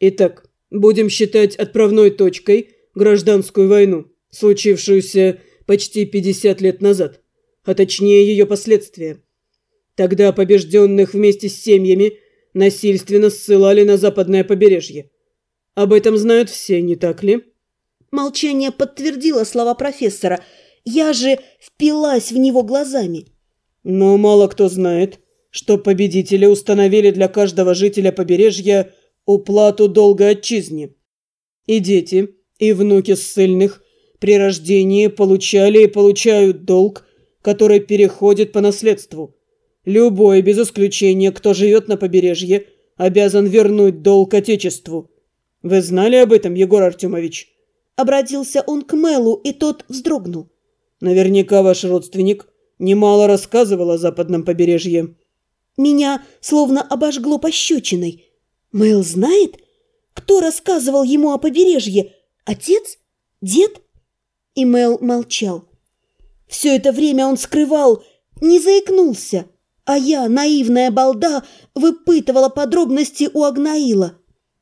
Итак, будем считать отправной точкой гражданскую войну, случившуюся почти 50 лет назад, а точнее ее последствия. Тогда побежденных вместе с семьями насильственно ссылали на западное побережье. Об этом знают все, не так ли? Молчание подтвердило слова профессора. Я же впилась в него глазами. Но мало кто знает, что победители установили для каждого жителя побережья уплату долга отчизне. И дети, и внуки ссыльных при рождении получали и получают долг, который переходит по наследству. Любой, без исключения, кто живет на побережье, обязан вернуть долг Отечеству. Вы знали об этом, Егор Артемович? Обратился он к Мэлу, и тот вздрогнул. Наверняка ваш родственник немало рассказывал о западном побережье. Меня словно обожгло пощечиной. Мэл знает? Кто рассказывал ему о побережье? Отец? Дед? И Мэл молчал. Все это время он скрывал, не заикнулся, а я, наивная балда, выпытывала подробности у Агнаила.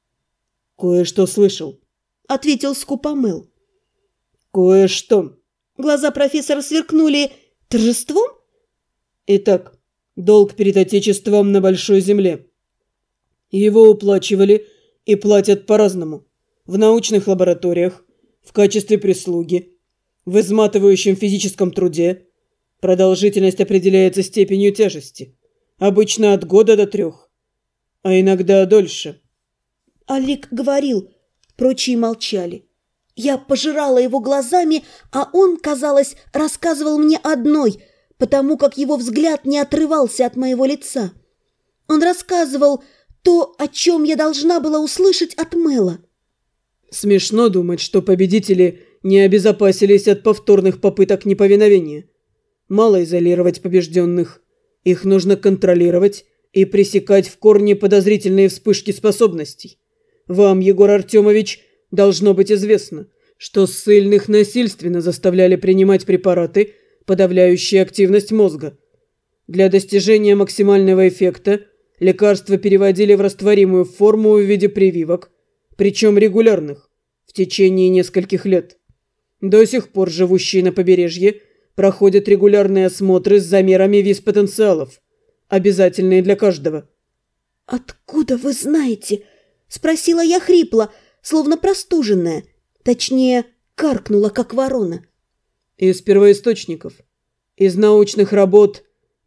«Кое-что слышал», — ответил скупо Мэл. «Кое-что». Глаза профессора сверкнули торжеством? Итак, долг перед Отечеством на Большой Земле. Его уплачивали и платят по-разному. В научных лабораториях, в качестве прислуги, в изматывающем физическом труде. Продолжительность определяется степенью тяжести. Обычно от 1 до 3, а иногда дольше. Алик говорил, прочие молчали. Я пожирала его глазами, а он, казалось, рассказывал мне одной, потому как его взгляд не отрывался от моего лица. Он рассказывал то, о чем я должна была услышать от Мэла. Смешно думать, что победители не обезопасились от повторных попыток неповиновения. Мало изолировать побежденных. Их нужно контролировать и пресекать в корне подозрительные вспышки способностей. Вам, Егор Артемович, должно быть известно, что ссыльных насильственно заставляли принимать препараты, подавляющие активность мозга. Для достижения максимального эффекта лекарства переводили в растворимую форму в виде прививок, причем регулярных, в течение нескольких лет. До сих пор живущие на побережье проходят регулярные осмотры с замерами виз-потенциалов, обязательные для каждого. «Откуда вы знаете?» – спросила я хрипло, словно простуженная, точнее, каркнула, как ворона. Из первоисточников, из научных работ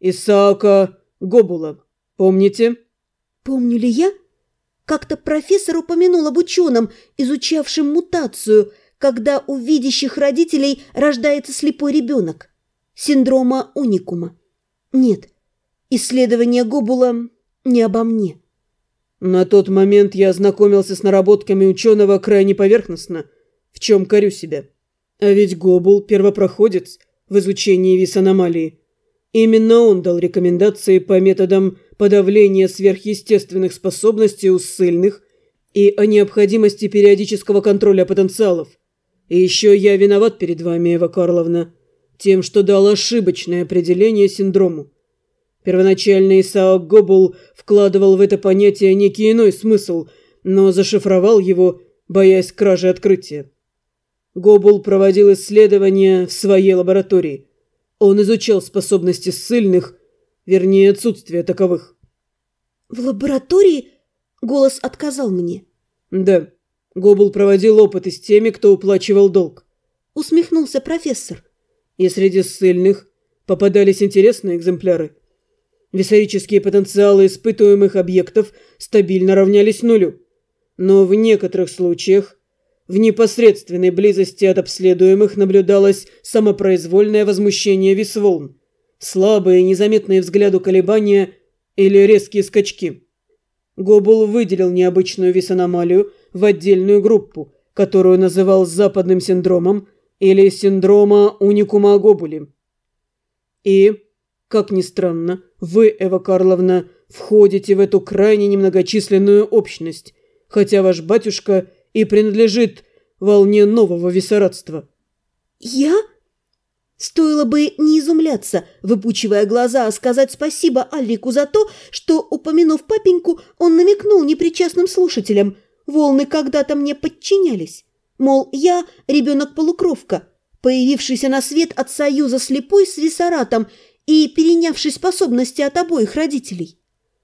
Исаака Гобула. Помните? Помню ли я? Как-то профессор упомянул об ученом, изучавшем мутацию, когда у видящих родителей рождается слепой ребенок. Синдрома уникума. Нет, исследование Гобула не обо мне. На тот момент я ознакомился с наработками ученого крайне поверхностно, в чем корю себя. А ведь Гобул – первопроходец в изучении вис-аномалии. Именно он дал рекомендации по методам подавления сверхъестественных способностей у ссыльных и о необходимости периодического контроля потенциалов. И еще я виноват перед вами, Эва Карловна, тем, что дал ошибочное определение синдрому. Первоначально Исаак Гобул вкладывал в это понятие некий иной смысл, но зашифровал его, боясь кражи открытия. Гобул проводил исследования в своей лаборатории. Он изучал способности ссыльных, вернее, отсутствие таковых. «В лаборатории?» – голос отказал мне. «Да, Гобул проводил опыты с теми, кто уплачивал долг», – усмехнулся профессор. «И среди ссыльных попадались интересные экземпляры. Висарические потенциалы испытуемых объектов стабильно равнялись нулю. Но в некоторых случаях в непосредственной близости от обследуемых наблюдалось самопроизвольное возмущение вис-волн, слабые, незаметные взгляду колебания или резкие скачки. Гобул выделил необычную вис-аномалию в отдельную группу, которую называл западным синдромом или синдрома уникума Гобули. И, как ни странно, вы, Эва Карловна, входите в эту крайне немногочисленную общность, хотя ваш батюшка и принадлежит волне нового виссарадства». «Я?» Стоило бы не изумляться, выпучивая глаза, а сказать спасибо Алику за то, что, упомянув папеньку, он намекнул непричастным слушателям. волны когда-то мне подчинялись. Мол, я ребенок-полукровка, появившийся на свет от союза слепой с Виссаратом и перенявший способности от обоих родителей.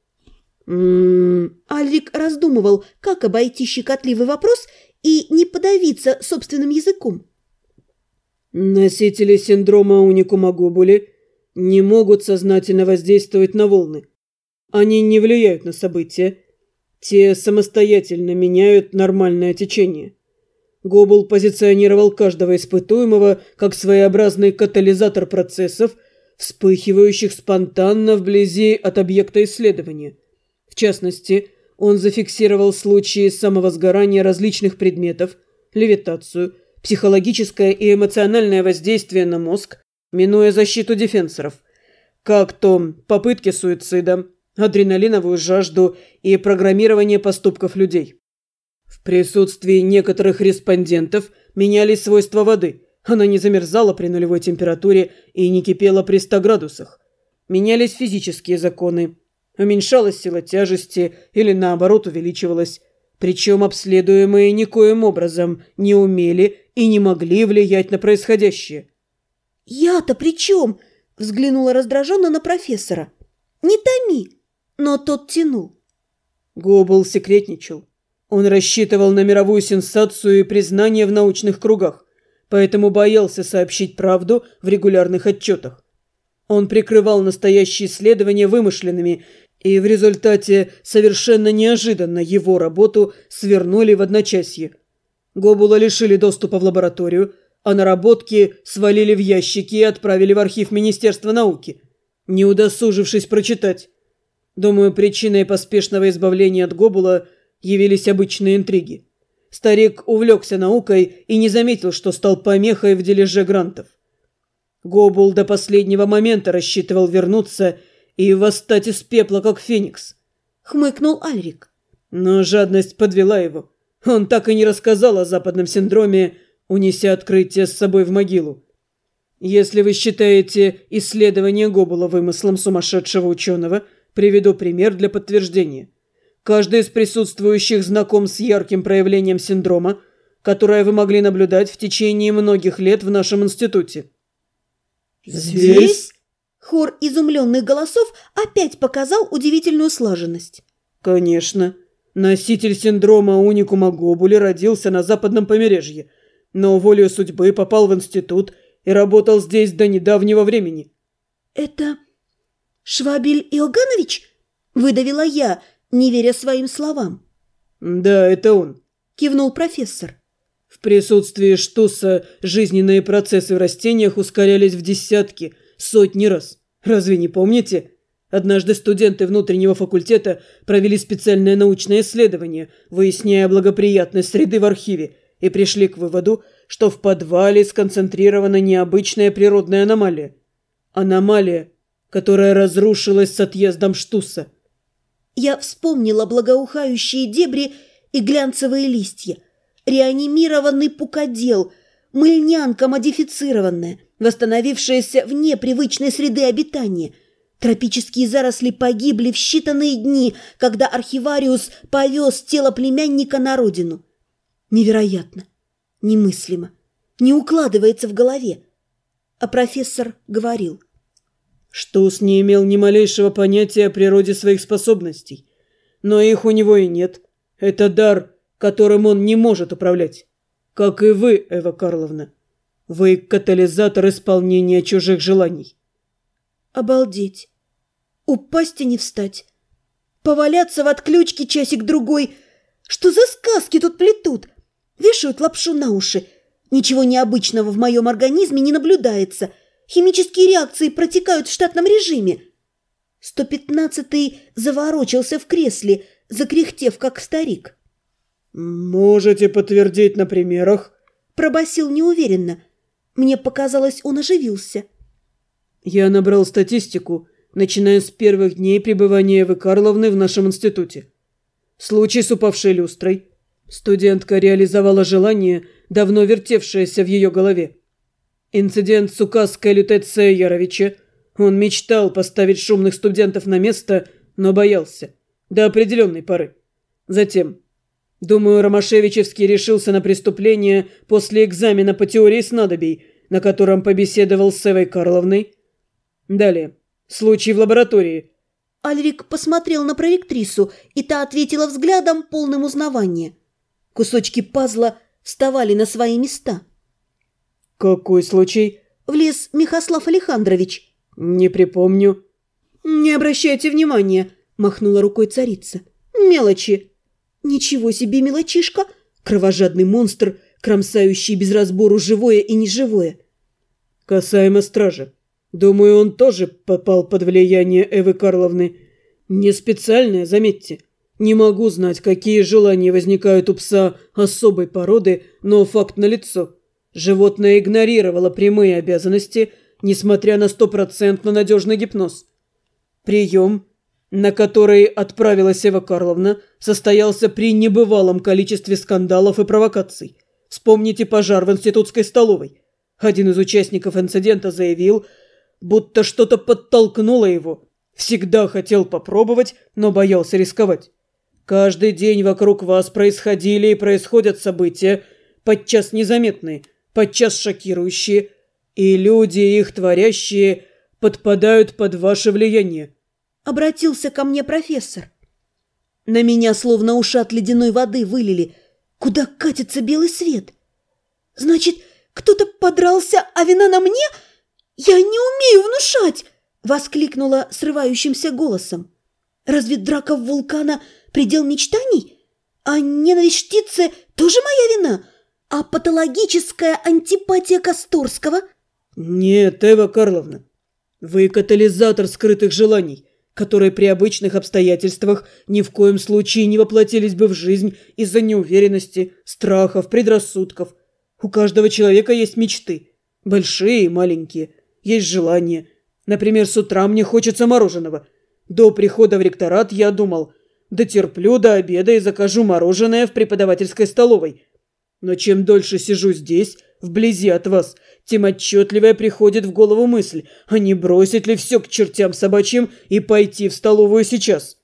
Альрик раздумывал, как обойти щекотливый вопрос и не подавиться собственным языком. Носители синдрома уникума Гобули не могут сознательно воздействовать на волны. Они не влияют на события. Те самостоятельно меняют нормальное течение. Гобул позиционировал каждого испытуемого как своеобразный катализатор процессов, вспыхивающих спонтанно вблизи от объекта исследования. В частности, он зафиксировал случаи самовозгорания различных предметов, левитацию, психологическое и эмоциональное воздействие на мозг, минуя защиту дефенсоров, как то попытки суицида, адреналиновую жажду и программирование поступков людей. В присутствии некоторых респондентов менялись свойства воды. Она не замерзала при нулевой температуре и не кипела при 100 градусах. Менялись физические законы. Уменьшалась сила тяжести или, наоборот, увеличивалась. Причем обследуемые никоим образом не умели и не могли влиять на происходящее. «Я-то при чем?» – взглянула раздраженно на профессора. «Не томи!» Но тот тянул. Гобул секретничал. Он рассчитывал на мировую сенсацию и признание в научных кругах, поэтому боялся сообщить правду в регулярных отчетах. Он прикрывал настоящие исследования вымышленными, и в результате совершенно неожиданно его работу свернули в одночасье. Гобула лишили доступа в лабораторию, а наработки свалили в ящики и отправили в архив Министерства науки, не удосужившись прочитать. Думаю, причиной поспешного избавления от Гобула явились обычные интриги. Старик увлекся наукой и не заметил, что стал помехой в дележе грантов. Гобул до последнего момента рассчитывал вернуться и восстать из пепла, как феникс. Хмыкнул Альрик. Но жадность подвела его. Он так и не рассказал о западном синдроме, унеся открытие с собой в могилу. Если вы считаете исследование Гобула вымыслом сумасшедшего ученого, приведу пример для подтверждения. Каждый из присутствующих знаком с ярким проявлением синдрома, которое вы могли наблюдать в течение многих лет в нашем институте. «Здесь?» Хор изумленных голосов опять показал удивительную слаженность. Конечно. Носитель синдрома уникума Гобули родился на западном побережье, но волею судьбы попал в институт и работал здесь до недавнего времени. «Это Швабель Иоганнович?» – выдавила я, не веря своим словам. «Да, это он», – кивнул профессор. В присутствии Штусса жизненные процессы в растениях ускорялись в десятки, сотни раз. Разве не помните? Однажды студенты внутреннего факультета провели специальное научное исследование, выясняя благоприятность среды в архиве, и пришли к выводу, что в подвале сконцентрирована необычная природная аномалия. Аномалия, которая разрушилась с отъездом Штусса. Я вспомнила благоухающие дебри и глянцевые листья. Реанимированный пукодел, мыльнянка модифицированная, восстановившаяся вне привычной среды обитания. Тропические заросли погибли в считанные дни, когда архивариус повез тело племянника на родину. Невероятно, немыслимо, не укладывается в голове. А профессор говорил. Штус не имел ни малейшего понятия о природе своих способностей. Но их у него и нет. Это дар, которым он не может управлять. Как и вы, Эва Карловна. Вы катализатор исполнения чужих желаний. Обалдеть. Упасть и не встать. Поваляться в отключке часик-другой. Что за сказки тут плетут? Вешают лапшу на уши. Ничего необычного в моем организме не наблюдается. Химические реакции протекают в штатном режиме. 115-й заворочился в кресле, закряхтев, как старик. «Можете подтвердить на примерах?» Пробасил неуверенно. Мне показалось, он оживился. Я набрал статистику, начиная с первых дней пребывания Эвы Карловны в нашем институте. Случай с упавшей люстрой. Студентка реализовала желание, давно вертевшееся в ее голове. Инцидент с указкой Лютеция Яровича. Он мечтал поставить шумных студентов на место, но боялся. До определенной поры. Затем Думаю, Ромашевичевский решился на преступление после экзамена по теории снадобий, на котором побеседовал с Эвой Карловной. Далее. Случай в лаборатории. Альрик посмотрел на проректрису, и та ответила взглядом, полным узнавания. Кусочки пазла вставали на свои места. Какой случай? Влез Михослав Александрович. Не припомню. Не обращайте внимания, махнула рукой царица. Мелочи. Ничего себе мелочишка. Кровожадный монстр, кромсающий без разбору живое и неживое. Касаемо стражи. Думаю, он тоже попал под влияние Эвы Карловны. Не специальное, заметьте. Не могу знать, какие желания возникают у пса особой породы, но факт налицо. Животное игнорировало прямые обязанности, несмотря на 100% надежный гипноз. Прием, на который отправилась Эва Карловна, состоялся при небывалом количестве скандалов и провокаций. Вспомните пожар в институтской столовой. Один из участников инцидента заявил, будто что-то подтолкнуло его. Всегда хотел попробовать, но боялся рисковать. Каждый день вокруг вас происходили и происходят события, подчас незаметные, подчас шокирующие, и люди, их творящие, подпадают под ваше влияние. Обратился ко мне профессор. На меня словно ушат ледяной воды вылили. Куда катится белый свет? Значит, кто-то подрался, а вина на мне? Я не умею внушать! Воскликнула срывающимся голосом. Разве драка в вулкана предел мечтаний? А ненависть Штице тоже моя вина? А патологическая антипатия Косторского? Нет, Эва Карловна, вы катализатор скрытых желаний, которые при обычных обстоятельствах ни в коем случае не воплотились бы в жизнь из-за неуверенности, страхов, предрассудков. У каждого человека есть мечты, большие и маленькие, есть желания. Например, с утра мне хочется мороженого. До прихода в ректорат я думал, дотерплю до обеда и закажу мороженое в преподавательской столовой. Но чем дольше сижу здесь, вблизи от вас, тем отчетливее приходит в голову мысль, а не бросить ли все к чертям собачьим и пойти в столовую сейчас?